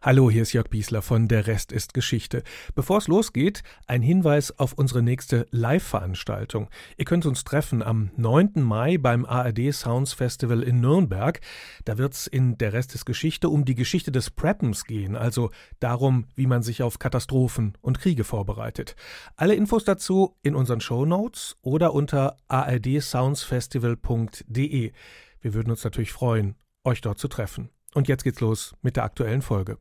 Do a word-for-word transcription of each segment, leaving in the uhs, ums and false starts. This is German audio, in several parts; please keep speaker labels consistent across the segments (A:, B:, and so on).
A: Hallo, hier ist Jörg Biesler von Der Rest ist Geschichte. Bevor es losgeht, ein Hinweis auf unsere nächste Live-Veranstaltung. Ihr könnt uns treffen am neunten Mai beim A R D Sounds Festival in Nürnberg. Da wird es in Der Rest ist Geschichte um die Geschichte des Preppens gehen, also darum, wie man sich auf Katastrophen und Kriege vorbereitet. Alle Infos dazu in unseren Shownotes oder unter a r d sounds festival punkt d e. Wir würden uns natürlich freuen, euch dort zu treffen. Und jetzt geht's los mit der aktuellen Folge.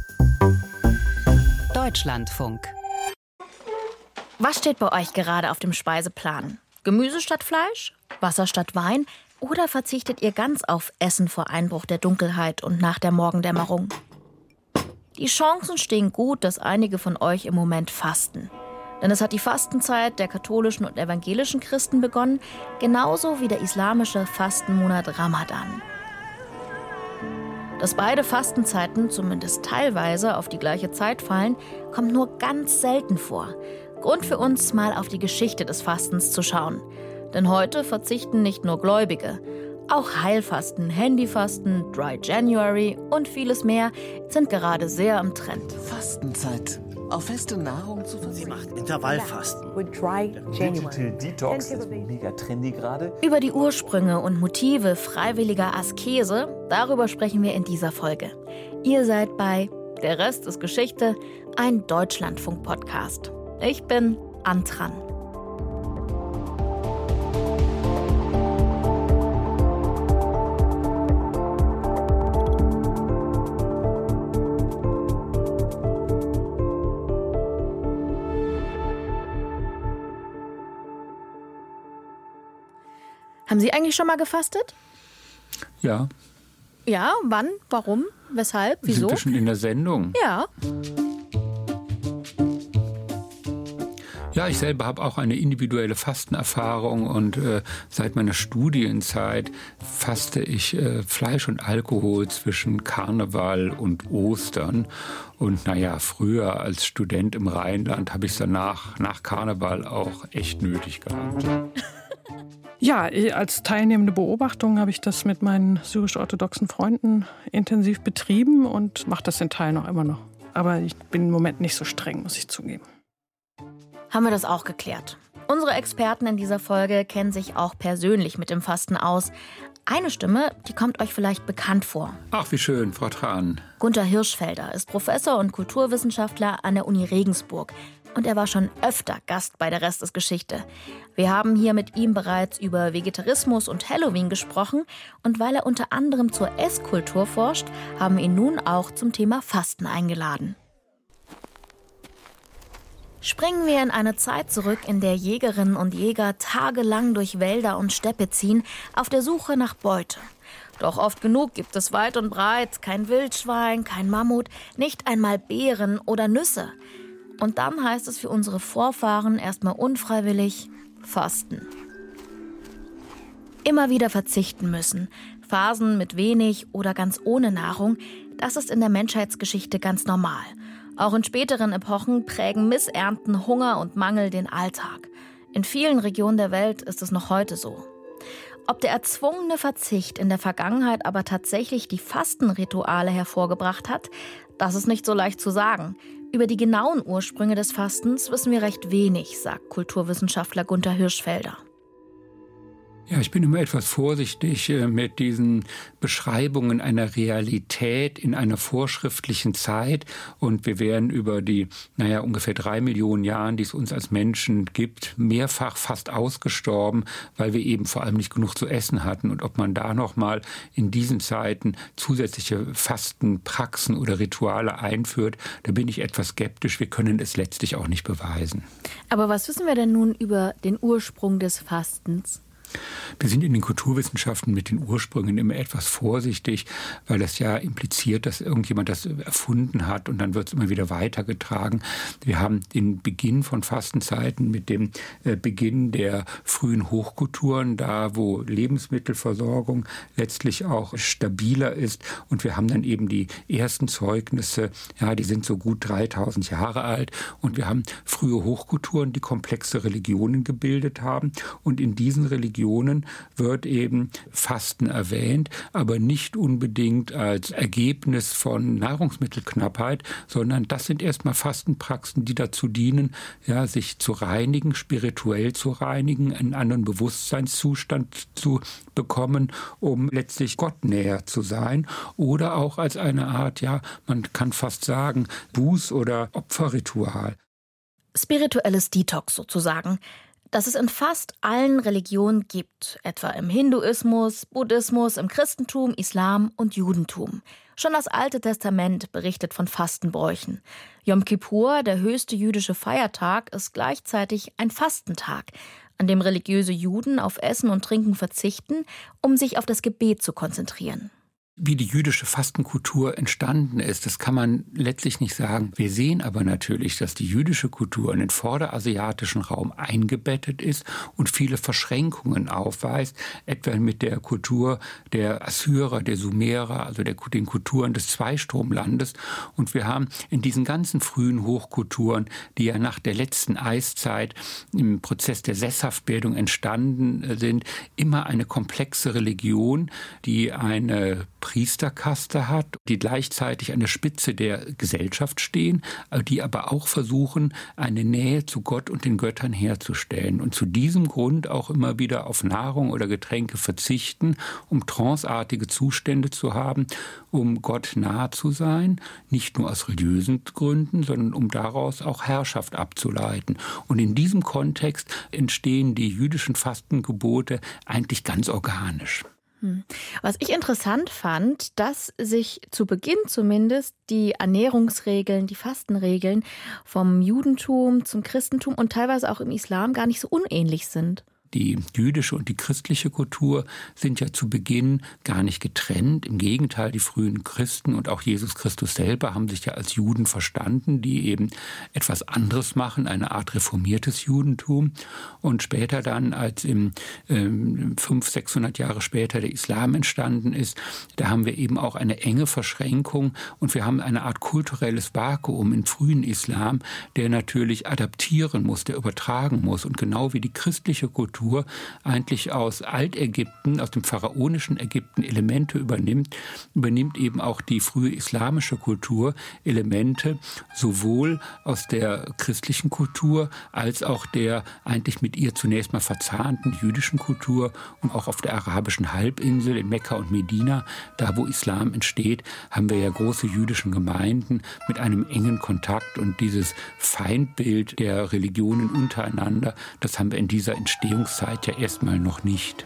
B: Deutschlandfunk.
C: Was steht bei euch gerade auf dem Speiseplan? Gemüse statt Fleisch? Wasser statt Wein? Oder verzichtet ihr ganz auf Essen vor Einbruch der Dunkelheit und nach der Morgendämmerung? Die Chancen stehen gut, dass einige von euch im Moment fasten. Denn es hat die Fastenzeit der katholischen und evangelischen Christen begonnen, genauso wie der islamische Fastenmonat Ramadan. Dass beide Fastenzeiten zumindest teilweise auf die gleiche Zeit fallen, kommt nur ganz selten vor. Grund für uns, mal auf die Geschichte des Fastens zu schauen. Denn heute verzichten nicht nur Gläubige. Auch Heilfasten, Handyfasten, Dry January und vieles mehr sind gerade sehr im Trend.
D: Fastenzeit. Auf feste Nahrung zu verzichten.
E: Sie macht Intervallfasten.
D: Digital Detox ist mega trendy gerade.
C: Über die Ursprünge und Motive freiwilliger Askese, darüber sprechen wir in dieser Folge. Ihr seid bei Der Rest ist Geschichte, ein Deutschlandfunk-Podcast. Ich bin Antran. Haben Sie eigentlich schon mal gefastet?
F: Ja.
C: Ja, wann? Warum? Weshalb? Wieso?
F: Sind wir schon in der Sendung?
C: Ja.
F: Ja, ich selber habe auch eine individuelle Fastenerfahrung und äh, seit meiner Studienzeit faste ich äh, Fleisch und Alkohol zwischen Karneval und Ostern. Und naja, früher als Student im Rheinland habe ich es danach, nach Karneval auch echt nötig gehabt.
G: Ja, als teilnehmende Beobachtung habe ich das mit meinen syrisch-orthodoxen Freunden intensiv betrieben und mache das in Teilen auch immer noch. Aber ich bin im Moment nicht so streng, muss ich zugeben.
C: Haben wir das auch geklärt. Unsere Experten in dieser Folge kennen sich auch persönlich mit dem Fasten aus. Eine Stimme, die kommt euch vielleicht bekannt vor.
F: Ach, wie schön, Frau Tran.
C: Gunter Hirschfelder ist Professor und Kulturwissenschaftler an der Uni Regensburg. Und er war schon öfter Gast bei Der Rest ist Geschichte. Wir haben hier mit ihm bereits über Vegetarismus und Halloween gesprochen. Und weil er unter anderem zur Esskultur forscht, haben wir ihn nun auch zum Thema Fasten eingeladen. Springen wir in eine Zeit zurück, in der Jägerinnen und Jäger tagelang durch Wälder und Steppe ziehen, auf der Suche nach Beute. Doch oft genug gibt es weit und breit kein Wildschwein, kein Mammut, nicht einmal Beeren oder Nüsse. Und dann heißt es für unsere Vorfahren erstmal unfreiwillig fasten. Immer wieder verzichten müssen. Phasen mit wenig oder ganz ohne Nahrung, das ist in der Menschheitsgeschichte ganz normal. Auch in späteren Epochen prägen Missernten, Hunger und Mangel den Alltag. In vielen Regionen der Welt ist es noch heute so. Ob der erzwungene Verzicht in der Vergangenheit aber tatsächlich die Fastenrituale hervorgebracht hat, das ist nicht so leicht zu sagen. Über die genauen Ursprünge des Fastens wissen wir recht wenig, sagt Kulturwissenschaftler Gunter Hirschfelder.
F: Ja, ich bin immer etwas vorsichtig äh, mit diesen Beschreibungen einer Realität in einer vorschriftlichen Zeit. Und wir werden über die, naja, ungefähr drei Millionen Jahren, die es uns als Menschen gibt, mehrfach fast ausgestorben, weil wir eben vor allem nicht genug zu essen hatten. Und ob man da nochmal in diesen Zeiten zusätzliche Fastenpraxen oder Rituale einführt, da bin ich etwas skeptisch. Wir können es letztlich auch nicht beweisen.
C: Aber was wissen wir denn nun über den Ursprung des Fastens?
F: Wir sind in den Kulturwissenschaften mit den Ursprüngen immer etwas vorsichtig, weil das ja impliziert, dass irgendjemand das erfunden hat und dann wird es immer wieder weitergetragen. Wir haben den Beginn von Fastenzeiten mit dem Beginn der frühen Hochkulturen, da wo Lebensmittelversorgung letztlich auch stabiler ist, und wir haben dann eben die ersten Zeugnisse, ja, die sind so gut dreitausend Jahre alt, und wir haben frühe Hochkulturen, die komplexe Religionen gebildet haben, und in diesen Religionen Religionen wird eben Fasten erwähnt, aber nicht unbedingt als Ergebnis von Nahrungsmittelknappheit, sondern das sind erstmal Fastenpraxen, die dazu dienen, ja, sich zu reinigen, spirituell zu reinigen, einen anderen Bewusstseinszustand zu bekommen, um letztlich Gott näher zu sein, oder auch als eine Art, ja, man kann fast sagen, Buß- oder Opferritual.
C: Spirituelles Detox sozusagen, das es in fast allen Religionen gibt, etwa im Hinduismus, Buddhismus, im Christentum, Islam und Judentum. Schon das Alte Testament berichtet von Fastenbräuchen. Yom Kippur, der höchste jüdische Feiertag, ist gleichzeitig ein Fastentag, an dem religiöse Juden auf Essen und Trinken verzichten, um sich auf das Gebet zu konzentrieren.
F: Wie die jüdische Fastenkultur entstanden ist, das kann man letztlich nicht sagen. Wir sehen aber natürlich, dass die jüdische Kultur in den vorderasiatischen Raum eingebettet ist und viele Verschränkungen aufweist, etwa mit der Kultur der Assyrer, der Sumerer, also der, den Kulturen des Zweistromlandes. Und wir haben in diesen ganzen frühen Hochkulturen, die ja nach der letzten Eiszeit im Prozess der Sesshaftbildung entstanden sind, immer eine komplexe Religion, die eine Priesterkaste hat, die gleichzeitig an der Spitze der Gesellschaft stehen, die aber auch versuchen, eine Nähe zu Gott und den Göttern herzustellen und zu diesem Grund auch immer wieder auf Nahrung oder Getränke verzichten, um tranceartige Zustände zu haben, um Gott nahe zu sein, nicht nur aus religiösen Gründen, sondern um daraus auch Herrschaft abzuleiten. Und in diesem Kontext entstehen die jüdischen Fastengebote eigentlich ganz organisch.
C: Was ich interessant fand, dass sich zu Beginn zumindest die Ernährungsregeln, die Fastenregeln vom Judentum zum Christentum und teilweise auch im Islam gar nicht so unähnlich sind.
F: Die jüdische und die christliche Kultur sind ja zu Beginn gar nicht getrennt. Im Gegenteil, die frühen Christen und auch Jesus Christus selber haben sich ja als Juden verstanden, die eben etwas anderes machen, eine Art reformiertes Judentum. Und später dann, als im ähm, fünfhundert, sechshundert Jahre später der Islam entstanden ist, da haben wir eben auch eine enge Verschränkung und wir haben eine Art kulturelles Vakuum im frühen Islam, der natürlich adaptieren muss, der übertragen muss. Und genau wie die christliche Kultur eigentlich aus Altägypten, aus dem pharaonischen Ägypten Elemente übernimmt, übernimmt eben auch die frühe islamische Kultur Elemente sowohl aus der christlichen Kultur als auch der eigentlich mit ihr zunächst mal verzahnten jüdischen Kultur und auch auf der arabischen Halbinsel in Mekka und Medina, da wo Islam entsteht, haben wir ja große jüdische Gemeinden mit einem engen Kontakt und dieses Feindbild der Religionen untereinander, das haben wir in dieser Entstehung Zeit ja erstmal noch nicht.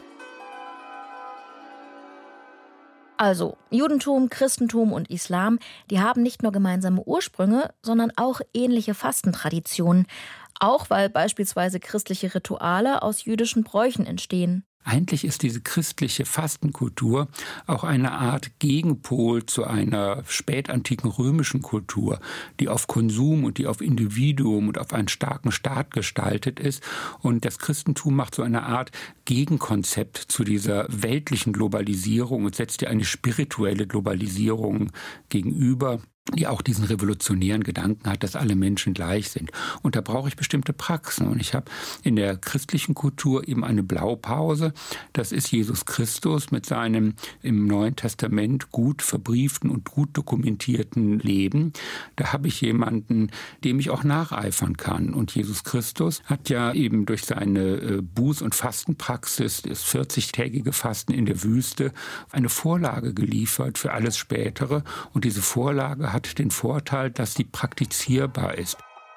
C: Also, Judentum, Christentum und Islam, die haben nicht nur gemeinsame Ursprünge, sondern auch ähnliche Fastentraditionen. Auch weil beispielsweise christliche Rituale aus jüdischen Bräuchen entstehen.
F: Eigentlich ist diese christliche Fastenkultur auch eine Art Gegenpol zu einer spätantiken römischen Kultur, die auf Konsum und die auf Individuum und auf einen starken Staat gestaltet ist. Und das Christentum macht so eine Art Gegenkonzept zu dieser weltlichen Globalisierung und setzt ihr eine spirituelle Globalisierung gegenüber, die auch diesen revolutionären Gedanken hat, dass alle Menschen gleich sind. Und da brauche ich bestimmte Praxen. Und ich habe in der christlichen Kultur eben eine Blaupause. Das ist Jesus Christus mit seinem im Neuen Testament gut verbrieften und gut dokumentierten Leben. Da habe ich jemanden, dem ich auch nacheifern kann. Und Jesus Christus hat ja eben durch seine Buß- und Fastenpraxis, das vierzigtägige Fasten in der Wüste, eine Vorlage geliefert für alles Spätere. Und diese Vorlage hat den Vorteil, dass sie praktizierbar ist.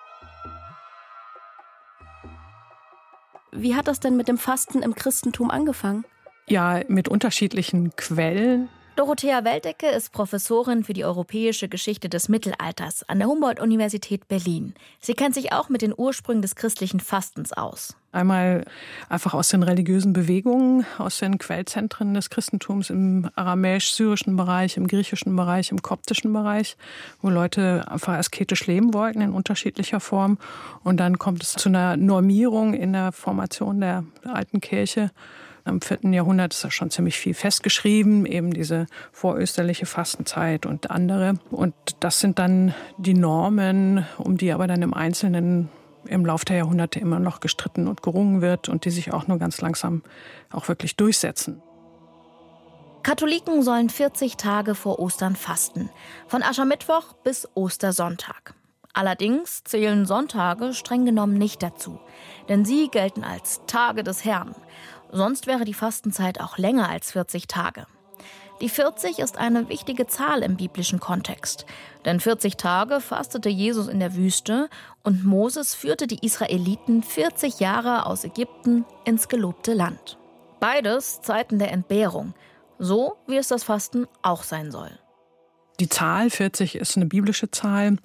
B: Wie hat das denn mit dem Fasten im Christentum angefangen?
G: Ja, mit unterschiedlichen Quellen.
C: Dorothea Weltecke ist Professorin für die europäische Geschichte des Mittelalters an der Humboldt-Universität Berlin. Sie kennt sich auch mit den Ursprüngen des christlichen Fastens aus.
G: Einmal einfach aus den religiösen Bewegungen, aus den Quellzentren des Christentums im aramäisch-syrischen Bereich, im griechischen Bereich, im koptischen Bereich, wo Leute einfach asketisch leben wollten in unterschiedlicher Form. Und dann kommt es zu einer Normierung in der Formation der alten Kirche. Im vierten Jahrhundert ist da schon ziemlich viel festgeschrieben, eben diese vorösterliche Fastenzeit und andere. Und das sind dann die Normen, um die aber dann im Einzelnen im Laufe der Jahrhunderte immer noch gestritten und gerungen wird und die sich auch nur ganz langsam auch wirklich durchsetzen.
C: Katholiken sollen vierzig Tage vor Ostern fasten, von Aschermittwoch bis Ostersonntag. Allerdings zählen Sonntage streng genommen nicht dazu, denn sie gelten als Tage des Herrn. Sonst wäre die Fastenzeit auch länger als vierzig Tage. Die vierzig ist eine wichtige Zahl im biblischen Kontext, denn vierzig Tage fastete Jesus in der Wüste und Moses führte die Israeliten vierzig Jahre aus Ägypten ins gelobte Land. Beides Zeiten der Entbehrung, so wie es das Fasten auch sein soll.
G: Die Zahl vierzig ist eine biblische Zahl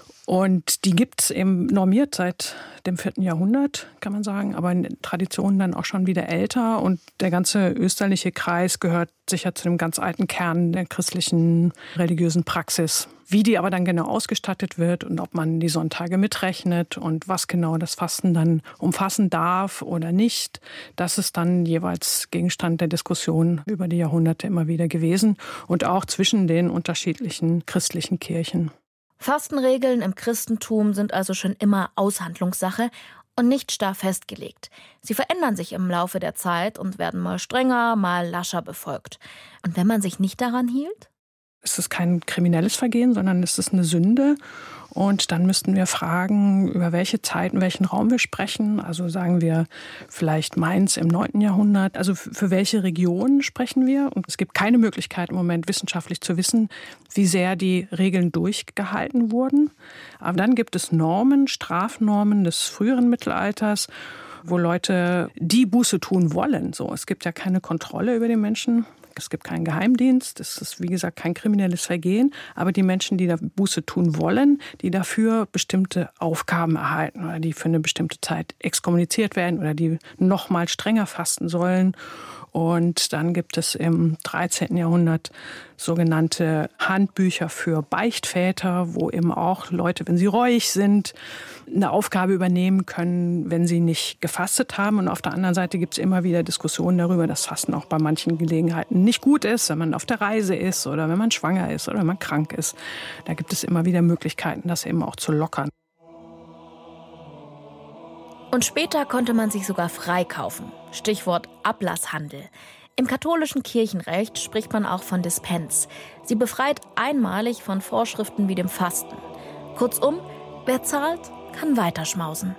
G: und die gibt es eben normiert seit dem vierten Jahrhundert, kann man sagen, aber in Traditionen dann auch schon wieder älter. Und der ganze österliche Kreis gehört sicher zu dem ganz alten Kern der christlichen religiösen Praxis. Wie die aber dann genau ausgestattet wird und ob man die Sonntage mitrechnet und was genau das Fasten dann umfassen darf oder nicht, das ist dann jeweils Gegenstand der Diskussion über die Jahrhunderte immer wieder gewesen und auch zwischen den unterschiedlichen christlichen Kirchen.
C: Fastenregeln im Christentum sind also schon immer Aushandlungssache und nicht starr festgelegt. Sie verändern sich im Laufe der Zeit und werden mal strenger, mal lascher befolgt. Und wenn man sich nicht daran hielt?
G: Es ist kein kriminelles Vergehen, sondern es ist eine Sünde. Und dann müssten wir fragen, über welche Zeit und welchen Raum wir sprechen. Also sagen wir vielleicht Mainz im neunten Jahrhundert. Also für welche Region sprechen wir? Und es gibt keine Möglichkeit im Moment wissenschaftlich zu wissen, wie sehr die Regeln durchgehalten wurden. Aber dann gibt es Normen, Strafnormen des früheren Mittelalters, wo Leute die Buße tun wollen. So, es gibt ja keine Kontrolle über den Menschen. Es gibt keinen Geheimdienst, es ist wie gesagt kein kriminelles Vergehen, aber die Menschen, die da Buße tun wollen, die dafür bestimmte Aufgaben erhalten oder die für eine bestimmte Zeit exkommuniziert werden oder die noch mal strenger fasten sollen. Und dann gibt es im dreizehnten Jahrhundert sogenannte Handbücher für Beichtväter, wo eben auch Leute, wenn sie reuig sind, eine Aufgabe übernehmen können, wenn sie nicht gefastet haben. Und auf der anderen Seite gibt es immer wieder Diskussionen darüber, dass Fasten auch bei manchen Gelegenheiten nicht gut ist, wenn man auf der Reise ist oder wenn man schwanger ist oder wenn man krank ist. Da gibt es immer wieder Möglichkeiten, das eben auch zu lockern.
C: Und später konnte man sich sogar freikaufen. Stichwort Ablasshandel. Im katholischen Kirchenrecht spricht man auch von Dispens. Sie befreit einmalig von Vorschriften wie dem Fasten. Kurzum, wer zahlt, kann weiterschmausen.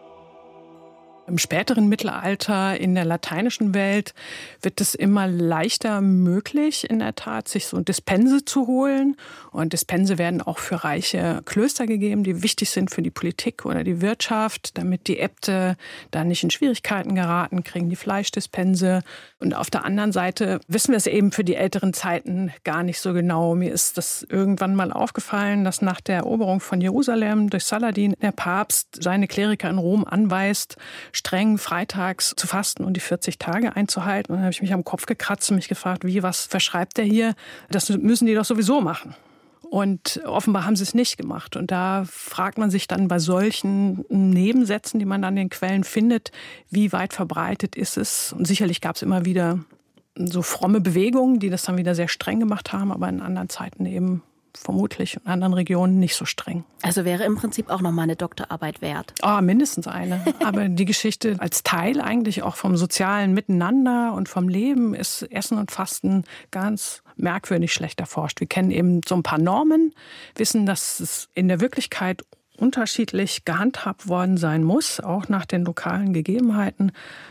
G: Im späteren Mittelalter in der lateinischen Welt wird es immer leichter möglich, in der Tat, sich so Dispense zu holen. Und Dispense werden auch für reiche Klöster gegeben, die wichtig sind für die Politik oder die Wirtschaft, damit die Äbte da nicht in Schwierigkeiten geraten, kriegen die Fleischdispense. Und auf der anderen Seite wissen wir es eben für die älteren Zeiten gar nicht so genau. Mir ist das irgendwann mal aufgefallen, dass nach der Eroberung von Jerusalem durch Saladin der Papst seine Kleriker in Rom anweist, streng freitags zu fasten und die vierzig Tage einzuhalten. Und dann habe ich mich am Kopf gekratzt und mich gefragt, wie, was verschreibt der hier? Das müssen die doch sowieso machen. Und offenbar haben sie es nicht gemacht. Und da fragt man sich dann bei solchen Nebensätzen, die man dann in den Quellen findet, wie weit verbreitet ist es? Und sicherlich gab es immer wieder so fromme Bewegungen, die das dann wieder sehr streng gemacht haben, aber in anderen Zeiten eben vermutlich in anderen Regionen nicht so streng.
B: Also wäre im Prinzip auch noch mal eine Doktorarbeit wert.
G: Ah, mindestens eine. Aber die Geschichte als Teil eigentlich auch vom sozialen Miteinander und vom Leben ist Essen und Fasten ganz merkwürdig schlecht erforscht. Wir kennen eben so ein paar Normen, wissen, dass es in der Wirklichkeit unterschiedlich gehandhabt worden sein muss, auch nach den lokalen Gegebenheiten.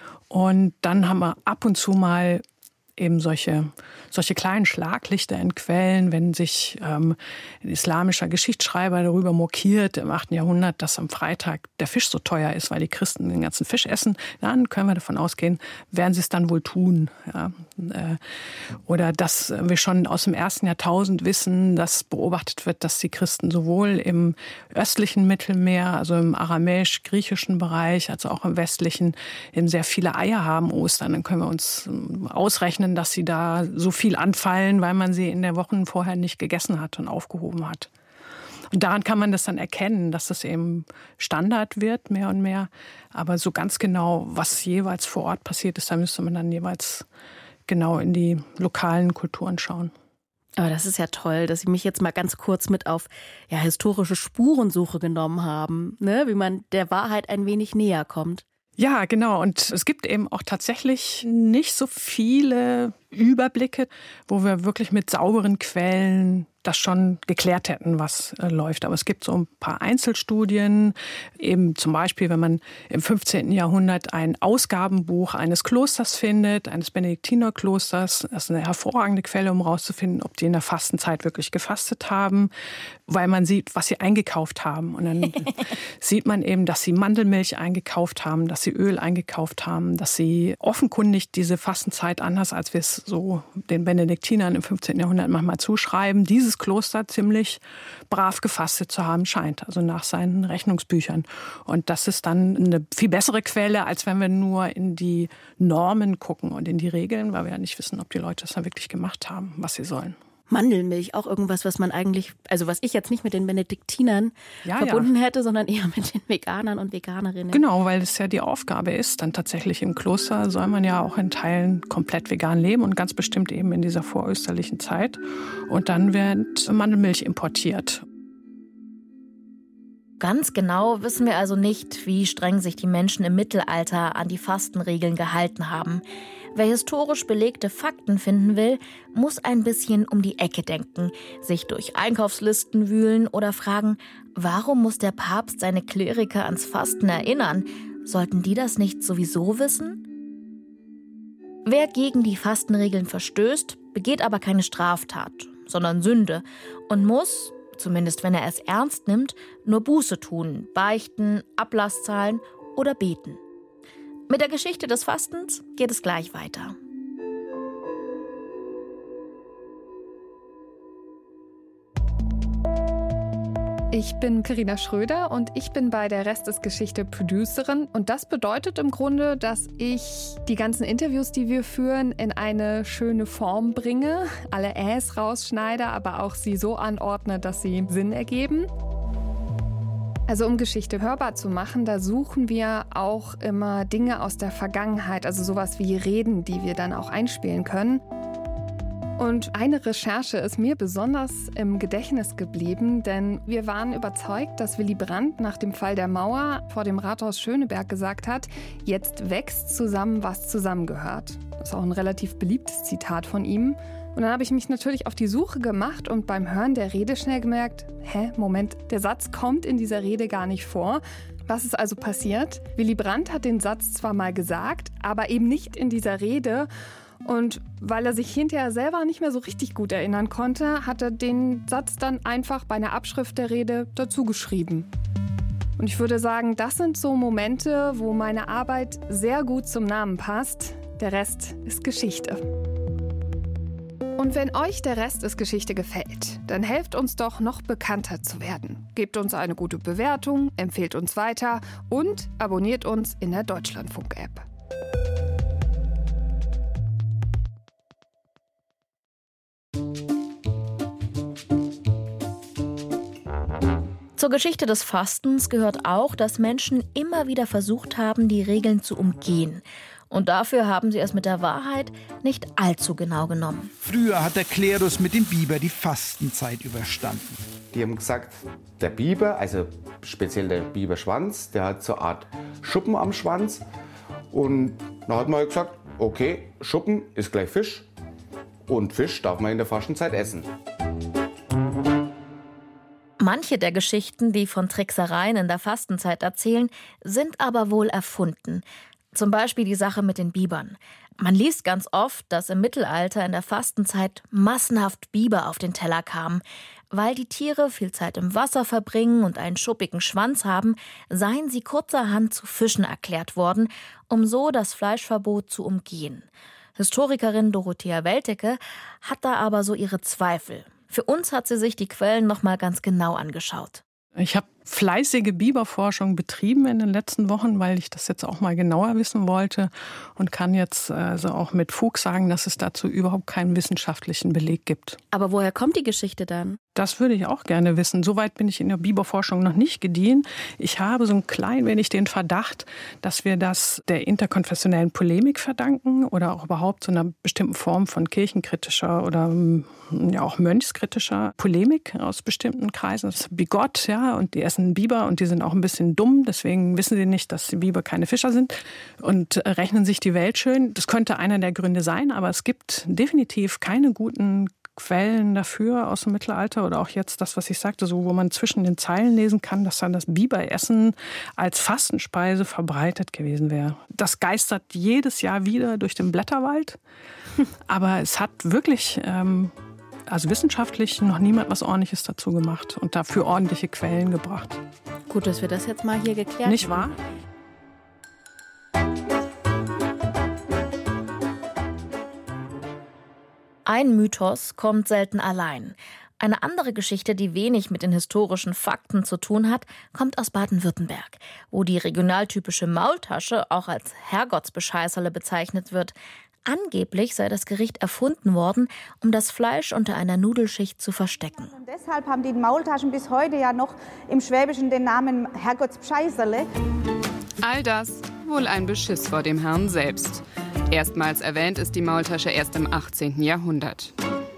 G: Und dann haben wir ab und zu mal eben solche, solche kleinen Schlaglichter in Quellen, wenn sich ähm, ein islamischer Geschichtsschreiber darüber mokiert im achten Jahrhundert, dass am Freitag der Fisch so teuer ist, weil die Christen den ganzen Fisch essen, dann können wir davon ausgehen, werden sie es dann wohl tun. Ja. Äh, oder dass wir schon aus dem ersten Jahrtausend wissen, dass beobachtet wird, dass die Christen sowohl im östlichen Mittelmeer, also im aramäisch-griechischen Bereich, als auch im westlichen, eben sehr viele Eier haben Ostern. Dann können wir uns ausrechnen, dass sie da so viel anfallen, weil man sie in der Woche vorher nicht gegessen hat und aufgehoben hat. Und daran kann man das dann erkennen, dass das eben Standard wird, mehr und mehr. Aber so ganz genau, was jeweils vor Ort passiert ist, da müsste man dann jeweils genau in die lokalen Kulturen schauen.
B: Aber das ist ja toll, dass Sie mich jetzt mal ganz kurz mit auf ja, historische Spurensuche genommen haben, ne? Wie man der Wahrheit ein wenig näher kommt.
G: Ja, genau. Und es gibt eben auch tatsächlich nicht so viele Überblicke, wo wir wirklich mit sauberen Quellen das schon geklärt hätten, was äh, läuft. Aber es gibt so ein paar Einzelstudien, eben zum Beispiel, wenn man im fünfzehnten Jahrhundert ein Ausgabenbuch eines Klosters findet, eines Benediktinerklosters. Das ist eine hervorragende Quelle, um herauszufinden, ob die in der Fastenzeit wirklich gefastet haben, weil man sieht, was sie eingekauft haben. Und dann sieht man eben, dass sie Mandelmilch eingekauft haben, dass sie Öl eingekauft haben, dass sie offenkundig diese Fastenzeit, anders als wir es so den Benediktinern im fünfzehnten Jahrhundert manchmal zuschreiben, dieses Kloster ziemlich brav gefastet zu haben scheint, also nach seinen Rechnungsbüchern. Und das ist dann eine viel bessere Quelle, als wenn wir nur in die Normen gucken und in die Regeln, weil wir ja nicht wissen, ob die Leute das da wirklich gemacht haben, was sie sollen.
B: Mandelmilch, auch irgendwas, was man eigentlich, also was ich jetzt nicht mit den Benediktinern
G: ja,
B: verbunden
G: ja.
B: hätte, sondern eher mit den Veganern und Veganerinnen.
G: Genau, weil es ja die Aufgabe ist, dann tatsächlich im Kloster soll man ja auch in Teilen komplett vegan leben und ganz bestimmt eben in dieser vorösterlichen Zeit. Und dann wird Mandelmilch importiert.
C: Ganz genau wissen wir also nicht, wie streng sich die Menschen im Mittelalter an die Fastenregeln gehalten haben. Wer historisch belegte Fakten finden will, muss ein bisschen um die Ecke denken, sich durch Einkaufslisten wühlen oder fragen, warum muss der Papst seine Kleriker ans Fasten erinnern? Sollten die das nicht sowieso wissen? Wer gegen die Fastenregeln verstößt, begeht aber keine Straftat, sondern Sünde und muss, zumindest wenn er es ernst nimmt, nur Buße tun, beichten, Ablass zahlen oder beten. Mit der Geschichte des Fastens geht es gleich weiter.
E: Ich bin Carina Schröder und ich bin bei der Rest ist Geschichte Producerin. Und das bedeutet im Grunde, dass ich die ganzen Interviews, die wir führen, in eine schöne Form bringe, alle Äs rausschneide, aber auch sie so anordne, dass sie Sinn ergeben. Also um Geschichte hörbar zu machen, da suchen wir auch immer Dinge aus der Vergangenheit, also sowas wie Reden, die wir dann auch einspielen können. Und eine Recherche ist mir besonders im Gedächtnis geblieben, denn wir waren überzeugt, dass Willy Brandt nach dem Fall der Mauer vor dem Rathaus Schöneberg gesagt hat, jetzt wächst zusammen, was zusammengehört. Das ist auch ein relativ beliebtes Zitat von ihm. Und dann habe ich mich natürlich auf die Suche gemacht und beim Hören der Rede schnell gemerkt, hä, Moment, der Satz kommt in dieser Rede gar nicht vor. Was ist also passiert? Willy Brandt hat den Satz zwar mal gesagt, aber eben nicht in dieser Rede. Und weil er sich hinterher selber nicht mehr so richtig gut erinnern konnte, hat er den Satz dann einfach bei einer Abschrift der Rede dazu geschrieben. Und ich würde sagen, das sind so Momente, wo meine Arbeit sehr gut zum Namen passt. Der Rest ist Geschichte. Und wenn euch der Rest ist Geschichte gefällt, dann helft uns doch, noch bekannter zu werden. Gebt uns eine gute Bewertung, empfehlt uns weiter und abonniert uns in der Deutschlandfunk-App.
C: Zur Geschichte des Fastens gehört auch, dass Menschen immer wieder versucht haben, die Regeln zu umgehen. Und dafür haben sie es mit der Wahrheit nicht allzu genau genommen.
H: Früher hat der Klerus mit dem Biber die Fastenzeit überstanden.
I: Die haben gesagt, der Biber, also speziell der Biberschwanz, der hat so eine Art Schuppen am Schwanz. Und dann hat man halt gesagt, okay, Schuppen ist gleich Fisch. Und Fisch darf man in der Fastenzeit essen.
C: Manche der Geschichten, die von Tricksereien in der Fastenzeit erzählen, sind aber wohl erfunden. Zum Beispiel die Sache mit den Bibern. Man liest ganz oft, dass im Mittelalter in der Fastenzeit massenhaft Biber auf den Teller kamen. Weil die Tiere viel Zeit im Wasser verbringen und einen schuppigen Schwanz haben, seien sie kurzerhand zu Fischen erklärt worden, um so das Fleischverbot zu umgehen. Historikerin Dorothea Weltecke hat da aber so ihre Zweifel. Für uns hat sie sich die Quellen noch mal ganz genau angeschaut.
G: Ich habe fleißige Biberforschung betrieben in den letzten Wochen, weil ich das jetzt auch mal genauer wissen wollte und kann jetzt also auch mit Fug sagen, dass es dazu überhaupt keinen wissenschaftlichen Beleg gibt.
B: Aber woher kommt die Geschichte dann?
G: Das würde ich auch gerne wissen. Soweit bin ich in der Biberforschung noch nicht gediehen. Ich habe so ein klein wenig den Verdacht, dass wir das der interkonfessionellen Polemik verdanken oder auch überhaupt so einer bestimmten Form von kirchenkritischer oder ja auch mönchskritischer Polemik aus bestimmten Kreisen. Das ist bigott, ja, und die essen Biber und die sind auch ein bisschen dumm. Deswegen wissen sie nicht, dass die Biber keine Fischer sind und rechnen sich die Welt schön. Das könnte einer der Gründe sein, aber es gibt definitiv keine guten Quellen dafür aus dem Mittelalter oder auch jetzt das, was ich sagte, so wo man zwischen den Zeilen lesen kann, dass dann das Biberessen als Fastenspeise verbreitet gewesen wäre. Das geistert jedes Jahr wieder durch den Blätterwald, aber es hat wirklich, ähm, also wissenschaftlich, noch niemand was Ordentliches dazu gemacht und dafür ordentliche Quellen gebracht.
B: Gut, dass wir das jetzt mal hier geklärt haben.
G: Nicht wahr?
C: Ein Mythos kommt selten allein. Eine andere Geschichte, die wenig mit den historischen Fakten zu tun hat, kommt aus Baden-Württemberg, wo die regionaltypische Maultasche auch als Herrgottsbescheißerle bezeichnet wird. Angeblich sei das Gericht erfunden worden, um das Fleisch unter einer Nudelschicht zu verstecken.
J: Und deshalb haben die Maultaschen bis heute ja noch im Schwäbischen den Namen Herrgottsbescheißerle.
K: All das wohl ein Beschiss vor dem Herrn selbst. Erstmals erwähnt ist die Maultasche erst im achtzehnten Jahrhundert.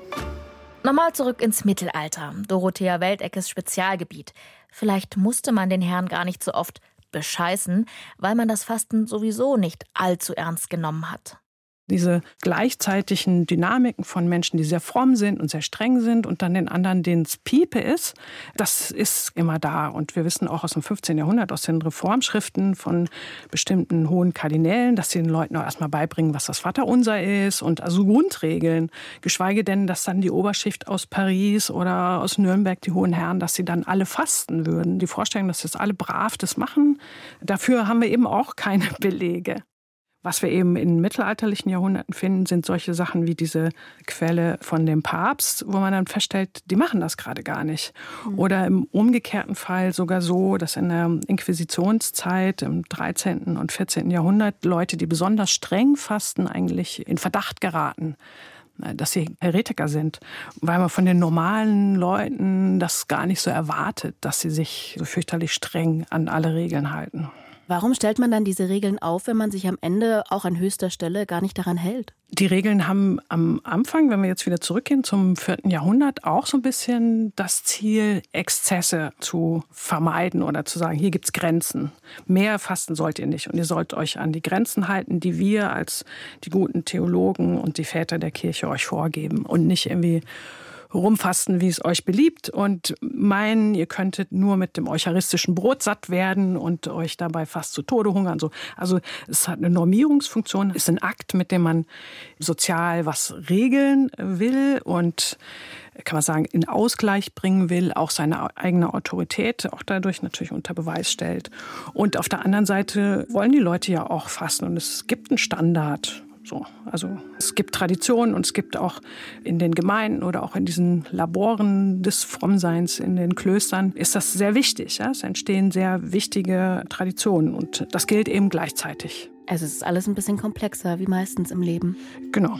C: Nochmal zurück ins Mittelalter, Dorothea Welteckes Spezialgebiet. Vielleicht musste man den Herrn gar nicht so oft bescheißen, weil man das Fasten sowieso nicht allzu ernst genommen hat.
G: Diese gleichzeitigen Dynamiken von Menschen, die sehr fromm sind und sehr streng sind und dann den anderen, denen es Piepe ist, das ist immer da. Und wir wissen auch aus dem fünfzehnten Jahrhundert, aus den Reformschriften von bestimmten hohen Kardinälen, dass sie den Leuten auch erstmal beibringen, was das Vaterunser ist und also Grundregeln. Geschweige denn, dass dann die Oberschicht aus Paris oder aus Nürnberg, die hohen Herren, dass sie dann alle fasten würden. Die Vorstellung, dass jetzt alle brav das machen, dafür haben wir eben auch keine Belege. Was wir eben in mittelalterlichen Jahrhunderten finden, sind solche Sachen wie diese Quelle von dem Papst, wo man dann feststellt, die machen das gerade gar nicht. Mhm. Oder im umgekehrten Fall sogar so, dass in der Inquisitionszeit im dreizehnten und vierzehnten Jahrhundert Leute, die besonders streng fasten, eigentlich in Verdacht geraten, dass sie Heretiker sind, weil man von den normalen Leuten das gar nicht so erwartet, dass sie sich so fürchterlich streng an alle Regeln halten.
B: Warum stellt man dann diese Regeln auf, wenn man sich am Ende auch an höchster Stelle gar nicht daran hält?
G: Die Regeln haben am Anfang, wenn wir jetzt wieder zurückgehen zum vierten Jahrhundert, auch so ein bisschen das Ziel, Exzesse zu vermeiden oder zu sagen, hier gibt's Grenzen. Mehr fasten sollt ihr nicht und ihr sollt euch an die Grenzen halten, die wir als die guten Theologen und die Väter der Kirche euch vorgeben und nicht irgendwie rumfasten, wie es euch beliebt und meinen, ihr könntet nur mit dem eucharistischen Brot satt werden und euch dabei fast zu Tode hungern. Also es hat eine Normierungsfunktion, ist ein Akt, mit dem man sozial was regeln will und kann man sagen, in Ausgleich bringen will, auch seine eigene Autorität auch dadurch natürlich unter Beweis stellt. Und auf der anderen Seite wollen die Leute ja auch fasten und es gibt einen Standard. So, also es gibt Traditionen und es gibt auch in den Gemeinden oder auch in diesen Laboren des Frommseins in den Klöstern ist das sehr wichtig. Ja? Es entstehen sehr wichtige Traditionen und das gilt eben gleichzeitig.
B: Also es ist alles ein bisschen komplexer, wie meistens im Leben.
G: Genau.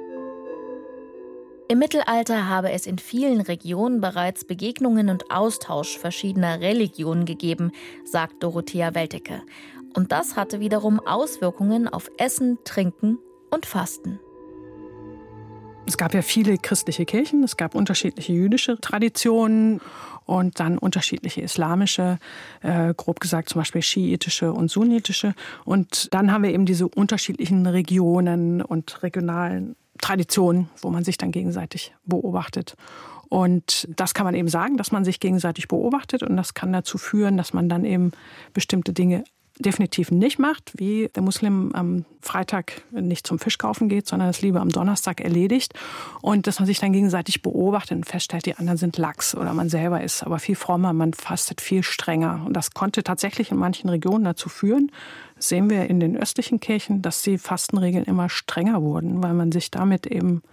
C: Im Mittelalter habe es in vielen Regionen bereits Begegnungen und Austausch verschiedener Religionen gegeben, sagt Dorothea Weltecke. Und das hatte wiederum Auswirkungen auf Essen, Trinken und Fasten.
G: Es gab ja viele christliche Kirchen, es gab unterschiedliche jüdische Traditionen und dann unterschiedliche islamische, äh, grob gesagt zum Beispiel schiitische und sunnitische. Und dann haben wir eben diese unterschiedlichen Regionen und regionalen Traditionen, wo man sich dann gegenseitig beobachtet. Und das kann man eben sagen, dass man sich gegenseitig beobachtet und das kann dazu führen, dass man dann eben bestimmte Dinge definitiv nicht macht, wie der Muslim am Freitag nicht zum Fisch kaufen geht, sondern es lieber am Donnerstag erledigt und dass man sich dann gegenseitig beobachtet und feststellt, die anderen sind lax oder man selber ist aber viel frommer, man fastet viel strenger und das konnte tatsächlich in manchen Regionen dazu führen, das sehen wir in den östlichen Kirchen, dass die Fastenregeln immer strenger wurden, weil man sich damit eben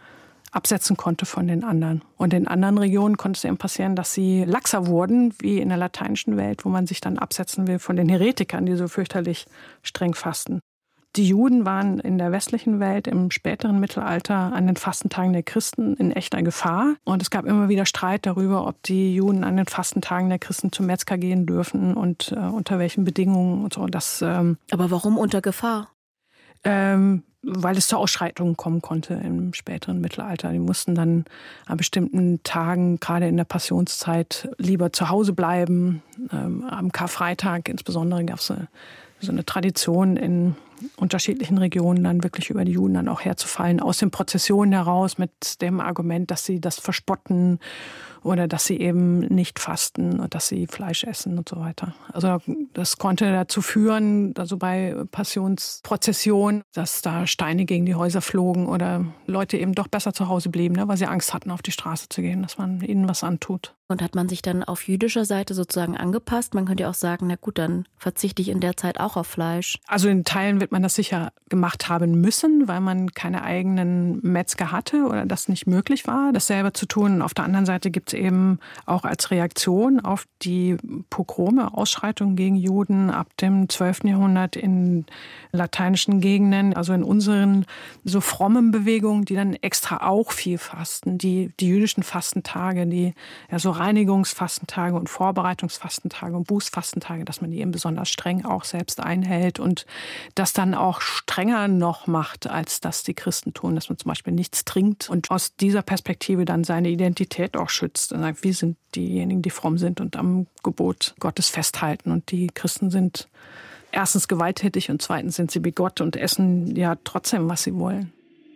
G: absetzen konnte von den anderen. Und in anderen Regionen konnte es eben passieren, dass sie laxer wurden, wie in der lateinischen Welt, wo man sich dann absetzen will von den Heretikern, die so fürchterlich streng fasten. Die Juden waren in der westlichen Welt im späteren Mittelalter an den Fastentagen der Christen in echter Gefahr. Und es gab immer wieder Streit darüber, ob die Juden an den Fastentagen der Christen zum Metzger gehen dürfen und äh, unter welchen Bedingungen und so. Das, ähm,
B: Aber warum unter Gefahr?
G: Ähm, weil es zu Ausschreitungen kommen konnte im späteren Mittelalter. Die mussten dann an bestimmten Tagen, gerade in der Passionszeit, lieber zu Hause bleiben. Ähm, am Karfreitag insbesondere gab es eine, so eine Tradition in unterschiedlichen Regionen dann wirklich über die Juden dann auch herzufallen, aus den Prozessionen heraus mit dem Argument, dass sie das verspotten oder dass sie eben nicht fasten und dass sie Fleisch essen und so weiter. Also das konnte dazu führen, also bei Passionsprozessionen, dass da Steine gegen die Häuser flogen oder Leute eben doch besser zu Hause blieben, ne, weil sie Angst hatten, auf die Straße zu gehen, dass man ihnen was antut.
B: Und hat man sich dann auf jüdischer Seite sozusagen angepasst? Man könnte ja auch sagen, na gut, dann verzichte ich in der Zeit auch auf Fleisch.
G: Also in Teilen wird man das sicher gemacht haben müssen, weil man keine eigenen Metzger hatte oder das nicht möglich war, das selber zu tun. Und auf der anderen Seite gibt es eben auch als Reaktion auf die Pogrome, Ausschreitungen gegen Juden ab dem zwölften Jahrhundert in lateinischen Gegenden, also in unseren so frommen Bewegungen, die dann extra auch viel fasten, die, die jüdischen Fastentage, die ja so Reinigungsfastentage und Vorbereitungsfastentage und Bußfastentage, dass man die eben besonders streng auch selbst einhält und das dann auch strenger noch macht, als das die Christen tun, dass man zum Beispiel nichts trinkt und aus dieser Perspektive dann seine Identität auch schützt und sagt, wir sind diejenigen, die fromm sind und am Gebot Gottes festhalten und die Christen sind erstens gewalttätig und zweitens sind sie wie Gott und essen ja trotzdem, was sie wollen.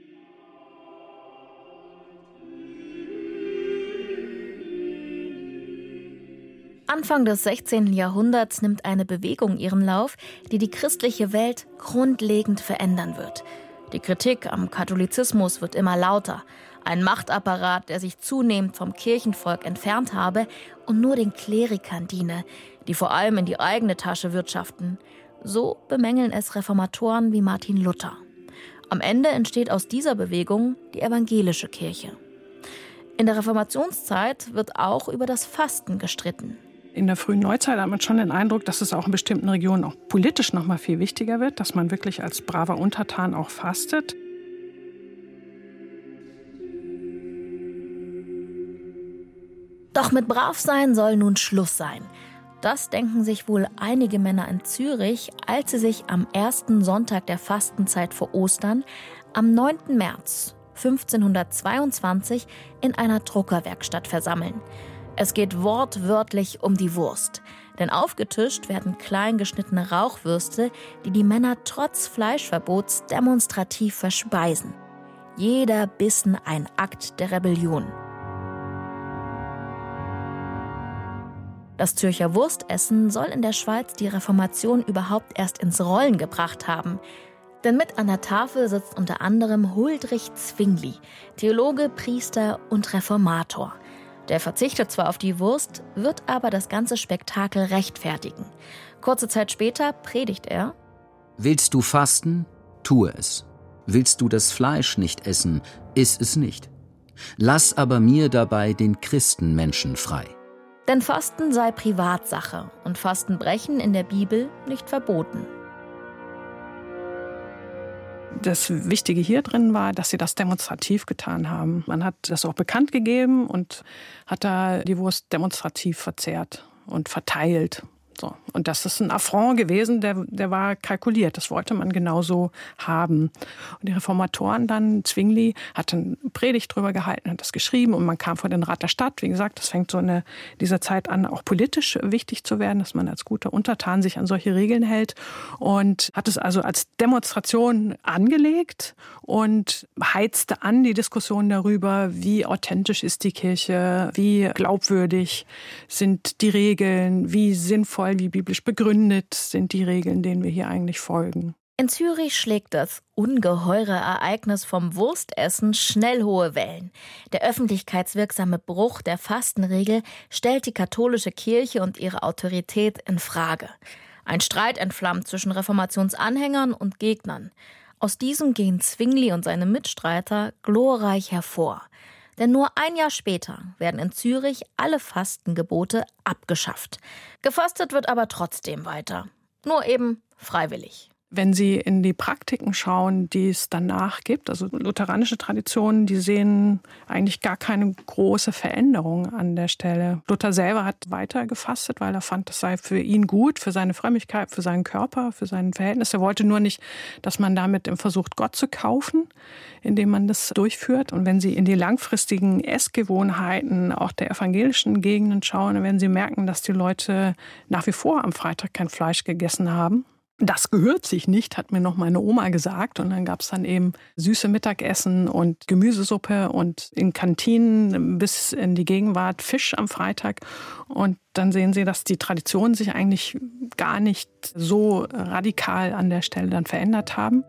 C: Anfang des sechzehnten Jahrhunderts nimmt eine Bewegung ihren Lauf, die die christliche Welt grundlegend verändern wird. Die Kritik am Katholizismus wird immer lauter. Ein Machtapparat, der sich zunehmend vom Kirchenvolk entfernt habe und nur den Klerikern diene, die vor allem in die eigene Tasche wirtschaften. So bemängeln es Reformatoren wie Martin Luther. Am Ende entsteht aus dieser Bewegung die evangelische Kirche. In der Reformationszeit wird auch über das Fasten gestritten.
G: In der frühen Neuzeit hat man schon den Eindruck, dass es auch in bestimmten Regionen auch politisch noch mal viel wichtiger wird, dass man wirklich als braver Untertan auch fastet.
C: Doch mit Bravsein soll nun Schluss sein. Das denken sich wohl einige Männer in Zürich, als sie sich am ersten Sonntag der Fastenzeit vor Ostern, am neunten März fünfzehnhundertzweiundzwanzig, in einer Druckerwerkstatt versammeln. Es geht wortwörtlich um die Wurst. Denn aufgetischt werden klein geschnittene Rauchwürste, die die Männer trotz Fleischverbots demonstrativ verspeisen. Jeder Bissen ein Akt der Rebellion. Das Zürcher Wurstessen soll in der Schweiz die Reformation überhaupt erst ins Rollen gebracht haben. Denn mit an der Tafel sitzt unter anderem Huldrych Zwingli, Theologe, Priester und Reformator. Der verzichtet zwar auf die Wurst, wird aber das ganze Spektakel rechtfertigen. Kurze Zeit später predigt er:
L: Willst du fasten? Tue es. Willst du das Fleisch nicht essen? Iss es nicht. Lass aber mir dabei den Christenmenschen frei.
C: Denn Fasten sei Privatsache und Fastenbrechen in der Bibel nicht verboten.
G: Das Wichtige hier drin war, dass sie das demonstrativ getan haben. Man hat das auch bekannt gegeben und hat da die Wurst demonstrativ verzehrt und verteilt. So. Und das ist ein Affront gewesen, der, der war kalkuliert. Das wollte man genauso haben. Und die Reformatoren dann, Zwingli, hat eine Predigt drüber gehalten, hat das geschrieben und man kam vor den Rat der Stadt. Wie gesagt, das fängt so in dieser Zeit an, auch politisch wichtig zu werden, dass man als guter Untertan sich an solche Regeln hält. Und hat es also als Demonstration angelegt und heizte an die Diskussion darüber, wie authentisch ist die Kirche, wie glaubwürdig sind die Regeln, wie sinnvoll, wie biblisch begründet sind die Regeln, denen wir hier eigentlich folgen.
C: In Zürich schlägt das ungeheure Ereignis vom Wurstessen schnell hohe Wellen. Der öffentlichkeitswirksame Bruch der Fastenregel stellt die katholische Kirche und ihre Autorität in Frage. Ein Streit entflammt zwischen Reformationsanhängern und Gegnern. Aus diesem gehen Zwingli und seine Mitstreiter glorreich hervor. Denn nur ein Jahr später werden in Zürich alle Fastengebote abgeschafft. Gefastet wird aber trotzdem weiter. Nur eben freiwillig.
G: Wenn Sie in die Praktiken schauen, die es danach gibt, also lutheranische Traditionen, die sehen eigentlich gar keine große Veränderung an der Stelle. Luther selber hat weiter gefastet, weil er fand, das sei für ihn gut, für seine Frömmigkeit, für seinen Körper, für sein Verhältnis. Er wollte nur nicht, dass man damit versucht, Gott zu kaufen, indem man das durchführt. Und wenn Sie in die langfristigen Essgewohnheiten auch der evangelischen Gegenden schauen, dann werden Sie merken, dass die Leute nach wie vor am Freitag kein Fleisch gegessen haben. Das gehört sich nicht, hat mir noch meine Oma gesagt. Und dann gab es dann eben süße Mittagessen und Gemüsesuppe und in Kantinen bis in die Gegenwart Fisch am Freitag. Und dann sehen Sie, dass die Traditionen sich eigentlich gar nicht so radikal an der Stelle dann verändert haben.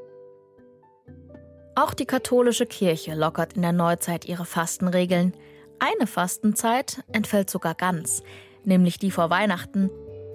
C: Auch die katholische Kirche lockert in der Neuzeit ihre Fastenregeln. Eine Fastenzeit entfällt sogar ganz, nämlich die vor Weihnachten.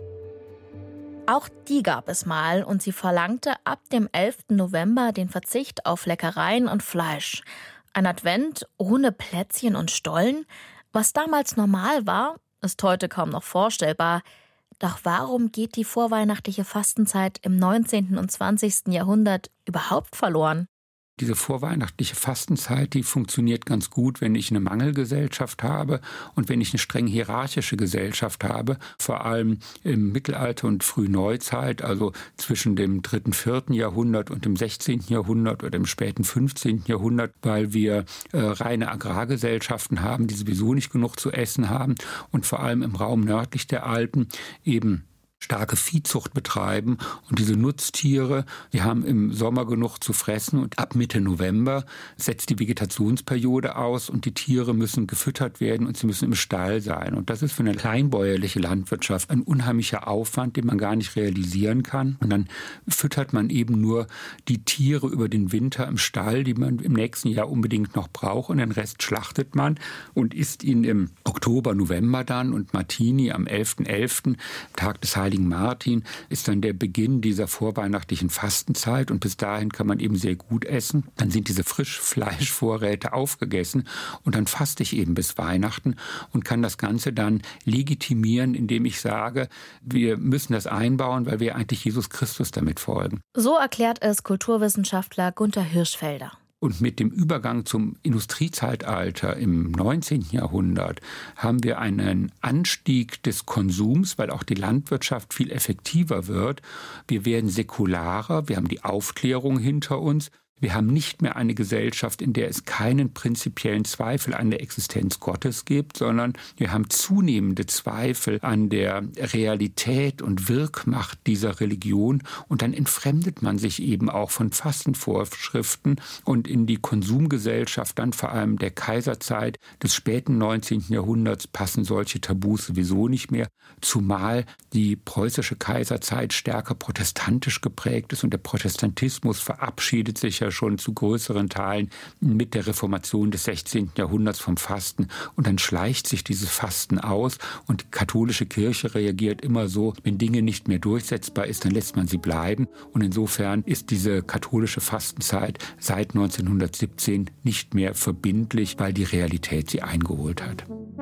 C: Auch die gab es mal und sie verlangte ab dem elften November den Verzicht auf Leckereien und Fleisch. Ein Advent ohne Plätzchen und Stollen? Was damals normal war, ist heute kaum noch vorstellbar. Doch warum geht die vorweihnachtliche Fastenzeit im neunzehnten und zwanzigsten Jahrhundert überhaupt verloren?
F: Diese vorweihnachtliche Fastenzeit, die funktioniert ganz gut, wenn ich eine Mangelgesellschaft habe und wenn ich eine streng hierarchische Gesellschaft habe, vor allem im Mittelalter und Frühneuzeit, also zwischen dem dritten, vierten Jahrhundert und dem sechzehnten Jahrhundert oder dem späten fünfzehnten Jahrhundert, weil wir äh, reine Agrargesellschaften haben, die sowieso nicht genug zu essen haben und vor allem im Raum nördlich der Alpen eben starke Viehzucht betreiben und diese Nutztiere, die haben im Sommer genug zu fressen und ab Mitte November setzt die Vegetationsperiode aus und die Tiere müssen gefüttert werden und sie müssen im Stall sein. Und das ist für eine kleinbäuerliche Landwirtschaft ein unheimlicher Aufwand, den man gar nicht realisieren kann. Und dann füttert man eben nur die Tiere über den Winter im Stall, die man im nächsten Jahr unbedingt noch braucht und den Rest schlachtet man und isst ihn im Oktober, November dann und Martini am elften elften, Tag des Heiligen Martin, ist dann der Beginn dieser vorweihnachtlichen Fastenzeit und bis dahin kann man eben sehr gut essen. Dann sind diese Frischfleischvorräte aufgegessen und dann faste ich eben bis Weihnachten und kann das Ganze dann legitimieren, indem ich sage, wir müssen das einbauen, weil wir eigentlich Jesus Christus damit folgen.
C: So erklärt es Kulturwissenschaftler Gunther Hirschfelder.
F: Und mit dem Übergang zum Industriezeitalter im neunzehnten Jahrhundert haben wir einen Anstieg des Konsums, weil auch die Landwirtschaft viel effektiver wird. Wir werden säkularer, wir haben die Aufklärung hinter uns. Wir haben nicht mehr eine Gesellschaft, in der es keinen prinzipiellen Zweifel an der Existenz Gottes gibt, sondern wir haben zunehmende Zweifel an der Realität und Wirkmacht dieser Religion. Und dann entfremdet man sich eben auch von Fastenvorschriften und in die Konsumgesellschaft, dann vor allem der Kaiserzeit des späten neunzehnten Jahrhunderts, passen solche Tabus sowieso nicht mehr, zumal die preußische Kaiserzeit stärker protestantisch geprägt ist und der Protestantismus verabschiedet sich ja schon zu größeren Teilen mit der Reformation des sechzehnten Jahrhunderts vom Fasten. Und dann schleicht sich dieses Fasten aus und die katholische Kirche reagiert immer so, wenn Dinge nicht mehr durchsetzbar ist, dann lässt man sie bleiben. Und insofern ist diese katholische Fastenzeit seit neunzehnhundertsiebzehn nicht mehr verbindlich, weil die Realität sie eingeholt hat.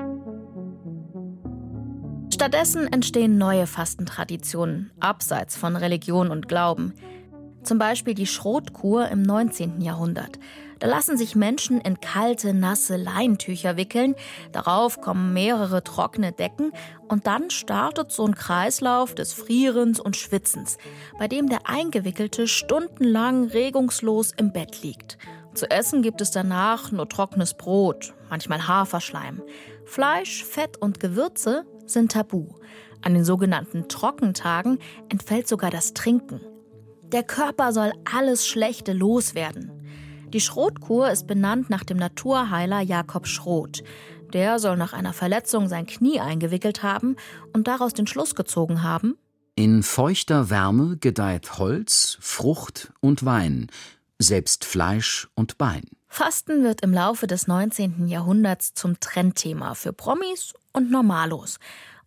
C: Stattdessen entstehen neue Fastentraditionen, abseits von Religion und Glauben. Zum Beispiel die Schrotkur im neunzehnten Jahrhundert. Da lassen sich Menschen in kalte, nasse Leintücher wickeln, darauf kommen mehrere trockene Decken und dann startet so ein Kreislauf des Frierens und Schwitzens, bei dem der Eingewickelte stundenlang regungslos im Bett liegt. Zu essen gibt es danach nur trockenes Brot, manchmal Haferschleim. Fleisch, Fett und Gewürze sind tabu. An den sogenannten Trockentagen entfällt sogar das Trinken. Der Körper soll alles Schlechte loswerden. Die Schrotkur ist benannt nach dem Naturheiler Jakob Schrot. Der soll nach einer Verletzung sein Knie eingewickelt haben und daraus den Schluss gezogen haben:
L: In feuchter Wärme gedeiht Holz, Frucht und Wein, selbst Fleisch und Bein.
C: Fasten wird im Laufe des neunzehnten Jahrhunderts zum Trendthema für Promis und Normalos.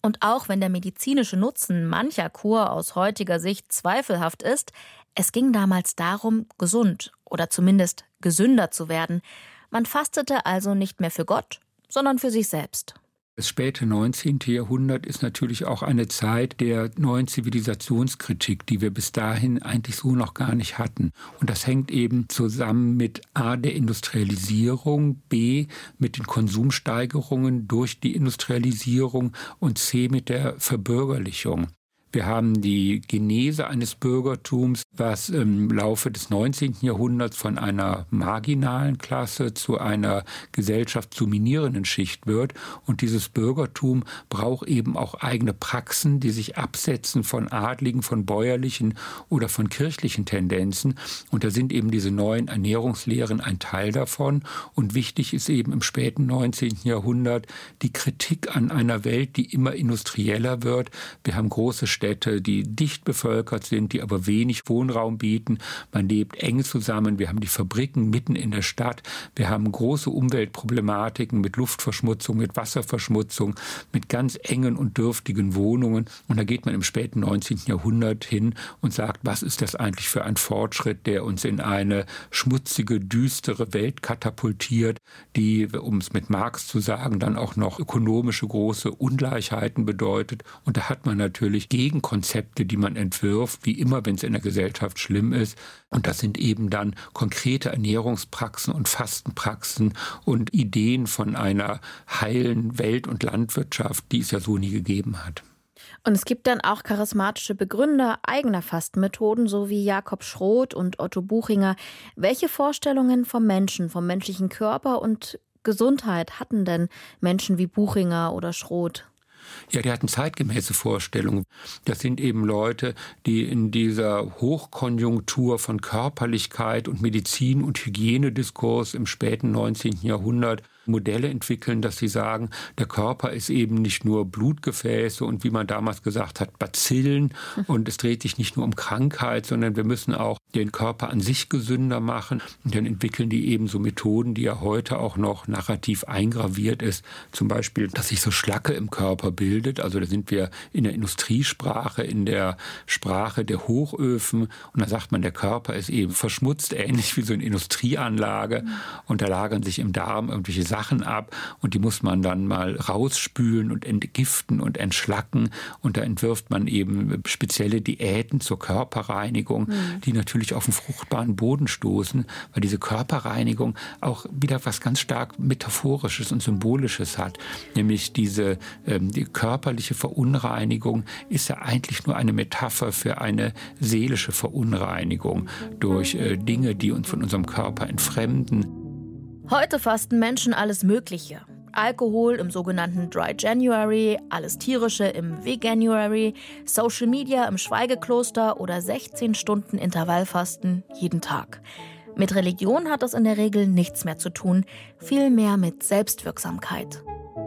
C: Und auch wenn der medizinische Nutzen mancher Kur aus heutiger Sicht zweifelhaft ist, es ging damals darum, gesund oder zumindest gesünder zu werden. Man fastete also nicht mehr für Gott, sondern für sich selbst.
F: Das späte neunzehnte. Jahrhundert ist natürlich auch eine Zeit der neuen Zivilisationskritik, die wir bis dahin eigentlich so noch gar nicht hatten. Und das hängt eben zusammen mit A, der Industrialisierung, B, mit den Konsumsteigerungen durch die Industrialisierung und C, mit der Verbürgerlichung. Wir haben die Genese eines Bürgertums, was im Laufe des neunzehnten. Jahrhunderts von einer marginalen Klasse zu einer gesellschaftsdominierenden Schicht wird. Und dieses Bürgertum braucht eben auch eigene Praxen, die sich absetzen von adligen, von bäuerlichen oder von kirchlichen Tendenzen. Und da sind eben diese neuen Ernährungslehren ein Teil davon. Und wichtig ist eben im späten neunzehnten. Jahrhundert die Kritik an einer Welt, die immer industrieller wird. Wir haben große Städte, die dicht bevölkert sind, die aber wenig Wohnraum bieten. Man lebt eng zusammen. Wir haben die Fabriken mitten in der Stadt. Wir haben große Umweltproblematiken mit Luftverschmutzung, mit Wasserverschmutzung, mit ganz engen und dürftigen Wohnungen. Und da geht man im späten neunzehnten. Jahrhundert hin und sagt, was ist das eigentlich für ein Fortschritt, der uns in eine schmutzige, düstere Welt katapultiert, die, um es mit Marx zu sagen, dann auch noch ökonomische große Ungleichheiten bedeutet. Und da hat man natürlich gegen Konzepte, die man entwirft, wie immer, wenn es in der Gesellschaft schlimm ist. Und das sind eben dann konkrete Ernährungspraxen und Fastenpraxen und Ideen von einer heilen Welt- und Landwirtschaft, die es ja so nie gegeben hat.
C: Und es gibt dann auch charismatische Begründer eigener Fastenmethoden, so wie Jakob Schroth und Otto Buchinger. Welche Vorstellungen vom Menschen, vom menschlichen Körper und Gesundheit hatten denn Menschen wie Buchinger oder Schroth?
F: Ja, die hatten zeitgemäße Vorstellungen. Das sind eben Leute, die in dieser Hochkonjunktur von Körperlichkeit und Medizin- und Hygienediskurs im späten neunzehnten. Jahrhundert Modelle entwickeln, dass sie sagen, der Körper ist eben nicht nur Blutgefäße und wie man damals gesagt hat, Bazillen und es dreht sich nicht nur um Krankheit, sondern wir müssen auch den Körper an sich gesünder machen. Und dann entwickeln die eben so Methoden, die ja heute auch noch narrativ eingraviert ist. Zum Beispiel, dass sich so Schlacke im Körper bildet. Also da sind wir in der Industriesprache, in der Sprache der Hochöfen. Und da sagt man, der Körper ist eben verschmutzt, ähnlich wie so eine Industrieanlage. Und da lagern sich im Darm irgendwelche Sachen ab und die muss man dann mal rausspülen und entgiften und entschlacken. Und da entwirft man eben spezielle Diäten zur Körperreinigung, mhm. die natürlich auf einen fruchtbaren Boden stoßen, weil diese Körperreinigung auch wieder was ganz stark Metaphorisches und Symbolisches hat. Nämlich diese ähm, die körperliche Verunreinigung ist ja eigentlich nur eine Metapher für eine seelische Verunreinigung durch äh, Dinge, die uns von unserem Körper entfremden.
C: Heute fasten Menschen alles Mögliche. Alkohol im sogenannten Dry January, alles Tierische im Veganuary, Social Media im Schweigekloster oder sechzehn Stunden Intervallfasten jeden Tag. Mit Religion hat das in der Regel nichts mehr zu tun, vielmehr mit Selbstwirksamkeit.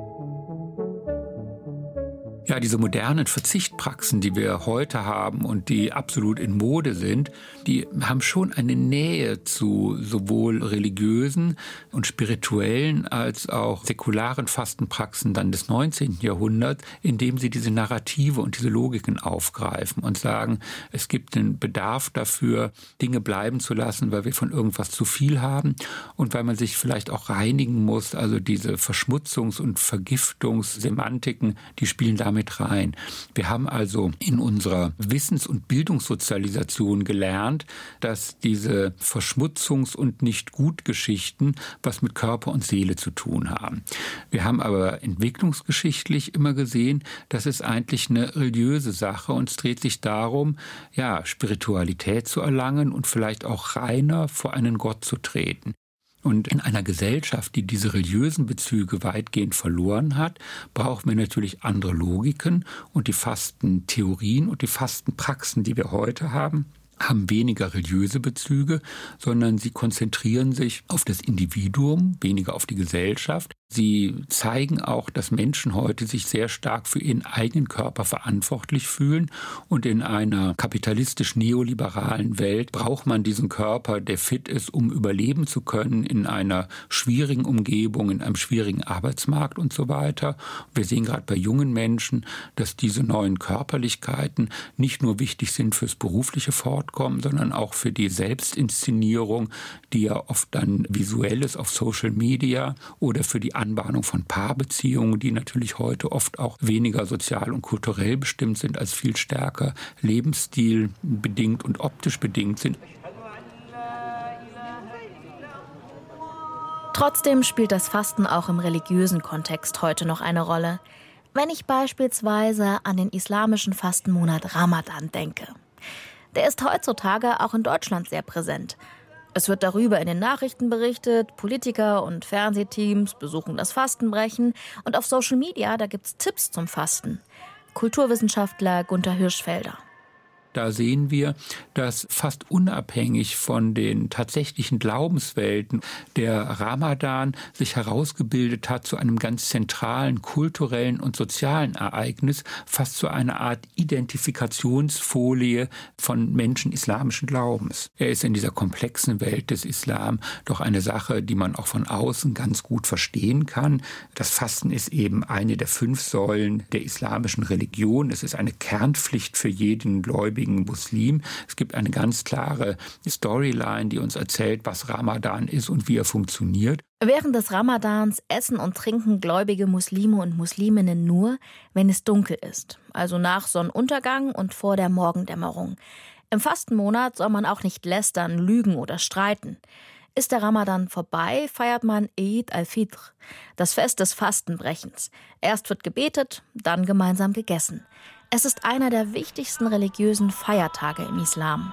F: Ja, diese modernen Verzichtpraxen, die wir heute haben und die absolut in Mode sind, die haben schon eine Nähe zu sowohl religiösen und spirituellen als auch säkularen Fastenpraxen dann des neunzehnten. Jahrhunderts, indem sie diese Narrative und diese Logiken aufgreifen und sagen, es gibt einen Bedarf dafür, Dinge bleiben zu lassen, weil wir von irgendwas zu viel haben und weil man sich vielleicht auch reinigen muss. Also diese Verschmutzungs- und Vergiftungssemantiken, die spielen damit rein. Wir haben also in unserer Wissens- und Bildungssozialisation gelernt, dass diese Verschmutzungs- und Nicht-Gut-Geschichten was mit Körper und Seele zu tun haben. Wir haben aber entwicklungsgeschichtlich immer gesehen, das ist eigentlich eine religiöse Sache und es dreht sich darum, ja, Spiritualität zu erlangen und vielleicht auch reiner vor einen Gott zu treten. Und in einer Gesellschaft, die diese religiösen Bezüge weitgehend verloren hat, brauchen wir natürlich andere Logiken und die Fastentheorien und die Fastenpraxen, die wir heute haben, haben weniger religiöse Bezüge, sondern sie konzentrieren sich auf das Individuum, weniger auf die Gesellschaft. Sie zeigen auch, dass Menschen heute sich sehr stark für ihren eigenen Körper verantwortlich fühlen. Und in einer kapitalistisch-neoliberalen Welt braucht man diesen Körper, der fit ist, um überleben zu können in einer schwierigen Umgebung, in einem schwierigen Arbeitsmarkt und so weiter. Wir sehen gerade bei jungen Menschen, dass diese neuen Körperlichkeiten nicht nur wichtig sind fürs berufliche Fortkommen, sondern auch für die Selbstinszenierung, die ja oft dann visuell ist auf Social Media, oder für die Anbahnung von Paarbeziehungen, die natürlich heute oft auch weniger sozial und kulturell bestimmt sind, als viel stärker lebensstilbedingt und optisch bedingt sind.
C: Trotzdem spielt das Fasten auch im religiösen Kontext heute noch eine Rolle. Wenn ich beispielsweise an den islamischen Fastenmonat Ramadan denke. Der ist heutzutage auch in Deutschland sehr präsent. Es wird darüber in den Nachrichten berichtet, Politiker und Fernsehteams besuchen das Fastenbrechen und auf Social Media, da gibt's Tipps zum Fasten. Kulturwissenschaftler Gunther Hirschfelder.
F: Da sehen wir, dass fast unabhängig von den tatsächlichen Glaubenswelten der Ramadan sich herausgebildet hat zu einem ganz zentralen kulturellen und sozialen Ereignis, fast zu einer Art Identifikationsfolie von Menschen islamischen Glaubens. Er ist in dieser komplexen Welt des Islam doch eine Sache, die man auch von außen ganz gut verstehen kann. Das Fasten ist eben eine der fünf Säulen der islamischen Religion. Es ist eine Kernpflicht für jeden Gläubigen Muslim. Es gibt eine ganz klare Storyline, die uns erzählt, was Ramadan ist und wie er funktioniert.
C: Während des Ramadans essen und trinken gläubige Muslime und Musliminnen nur, wenn es dunkel ist, also nach Sonnenuntergang und vor der Morgendämmerung. Im Fastenmonat soll man auch nicht lästern, lügen oder streiten. Ist der Ramadan vorbei, feiert man Eid al-Fitr, das Fest des Fastenbrechens. Erst wird gebetet, dann gemeinsam gegessen. Es ist einer der wichtigsten religiösen Feiertage im Islam.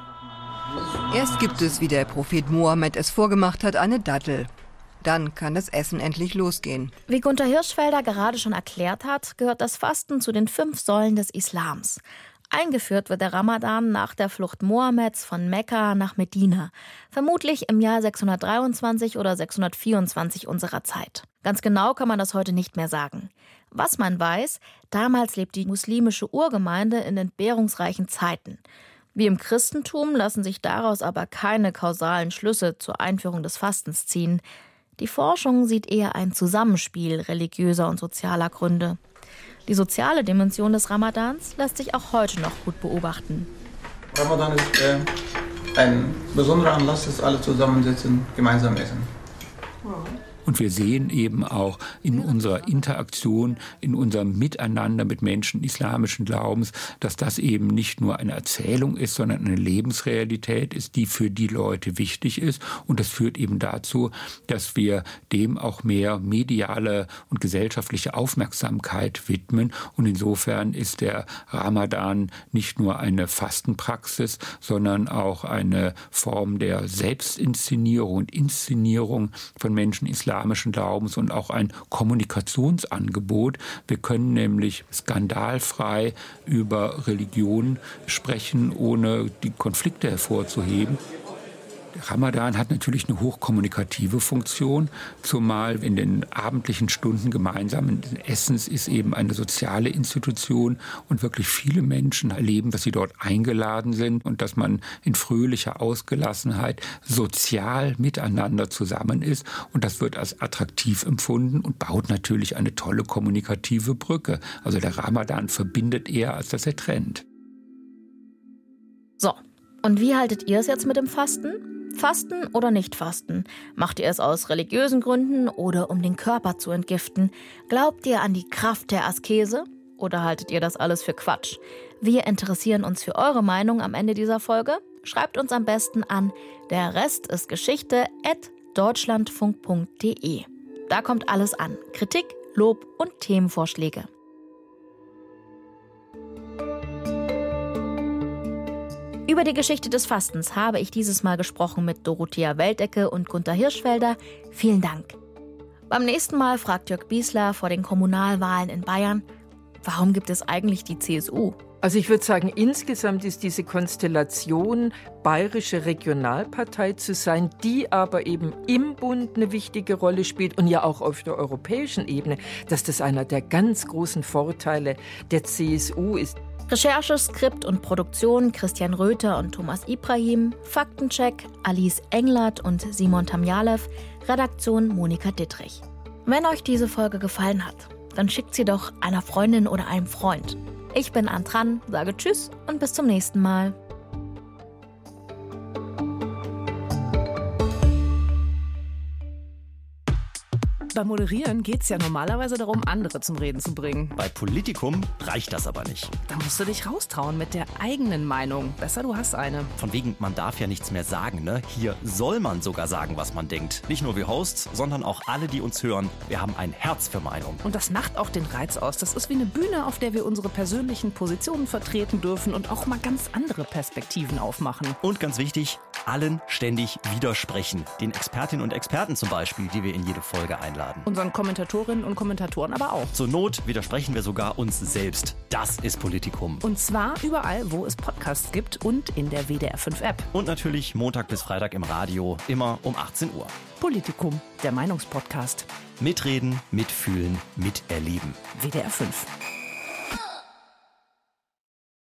M: Erst gibt es, wie der Prophet Mohammed es vorgemacht hat, eine Dattel. Dann kann das Essen endlich losgehen.
C: Wie Gunther Hirschfelder gerade schon erklärt hat, gehört das Fasten zu den fünf Säulen des Islams. Eingeführt wird der Ramadan nach der Flucht Mohammeds von Mekka nach Medina, vermutlich im Jahr sechshundertdreiundzwanzig oder sechshundertvierundzwanzig unserer Zeit. Ganz genau kann man das heute nicht mehr sagen. Was man weiß, damals lebt die muslimische Urgemeinde in entbehrungsreichen Zeiten. Wie im Christentum lassen sich daraus aber keine kausalen Schlüsse zur Einführung des Fastens ziehen. Die Forschung sieht eher ein Zusammenspiel religiöser und sozialer Gründe. Die soziale Dimension des Ramadans lässt sich auch heute noch gut beobachten.
N: Ramadan ist äh, ein besonderer Anlass, dass alle zusammensitzen, gemeinsam essen.
F: Und wir sehen eben auch in unserer Interaktion, in unserem Miteinander mit Menschen islamischen Glaubens, dass das eben nicht nur eine Erzählung ist, sondern eine Lebensrealität ist, die für die Leute wichtig ist. Und das führt eben dazu, dass wir dem auch mehr mediale und gesellschaftliche Aufmerksamkeit widmen. Und insofern ist der Ramadan nicht nur eine Fastenpraxis, sondern auch eine Form der Selbstinszenierung und Inszenierung von Menschen islamischen Glaubens und auch ein Kommunikationsangebot. Wir können nämlich skandalfrei über Religion sprechen, ohne die Konflikte hervorzuheben. Der Ramadan hat natürlich eine hochkommunikative Funktion, zumal in den abendlichen Stunden gemeinsamen Essens ist eben eine soziale Institution und wirklich viele Menschen erleben, dass sie dort eingeladen sind und dass man in fröhlicher Ausgelassenheit sozial miteinander zusammen ist. Und das wird als attraktiv empfunden und baut natürlich eine tolle kommunikative Brücke. Also der Ramadan verbindet eher, als dass er trennt.
C: So, und wie haltet ihr es jetzt mit dem Fasten? Fasten oder nicht fasten? Macht ihr es aus religiösen Gründen oder um den Körper zu entgiften? Glaubt ihr an die Kraft der Askese oder haltet ihr das alles für Quatsch? Wir interessieren uns für eure Meinung am Ende dieser Folge. Schreibt uns am besten an der Rest ist Geschichte at deutschlandfunk punkt de. Da kommt alles an. Kritik, Lob und Themenvorschläge. Über die Geschichte des Fastens habe ich dieses Mal gesprochen mit Dorothea Weltecke und Gunther Hirschfelder. Vielen Dank. Beim nächsten Mal fragt Jörg Biesler vor den Kommunalwahlen in Bayern, warum gibt es eigentlich die C S U?
O: Also ich würde sagen, insgesamt ist diese Konstellation, bayerische Regionalpartei zu sein, die aber eben im Bund eine wichtige Rolle spielt und ja auch auf der europäischen Ebene, dass das einer der ganz großen Vorteile der C S U ist.
C: Recherche, Skript und Produktion Christian Röther und Thomas Ibrahim, Faktencheck Alice Englert und Simon Tamjalev, Redaktion Monika Dittrich. Wenn euch diese Folge gefallen hat, dann schickt sie doch einer Freundin oder einem Freund. Ich bin Antran, sage Tschüss und bis zum nächsten Mal.
P: Beim Moderieren geht es ja normalerweise darum, andere zum Reden zu bringen.
Q: Bei Politikum reicht das aber nicht.
P: Da musst du dich raustrauen mit der eigenen Meinung. Besser, du hast eine.
Q: Von wegen, man darf ja nichts mehr sagen, ne? Hier soll man sogar sagen, was man denkt. Nicht nur wir Hosts, sondern auch alle, die uns hören. Wir haben ein Herz für Meinung.
P: Und das macht auch den Reiz aus. Das ist wie eine Bühne, auf der wir unsere persönlichen Positionen vertreten dürfen und auch mal ganz andere Perspektiven aufmachen.
Q: Und ganz wichtig, allen ständig widersprechen. Den Expertinnen und Experten zum Beispiel, die wir in jede Folge einladen.
P: Unseren Kommentatorinnen und Kommentatoren aber auch.
Q: Zur Not widersprechen wir sogar uns selbst. Das ist Politikum.
P: Und zwar überall, wo es Podcasts gibt und in der W D R fünf App.
Q: Und natürlich Montag bis Freitag im Radio, immer um achtzehn Uhr.
P: Politikum, der Meinungspodcast.
Q: Mitreden, mitfühlen, miterleben.
P: W D R fünf.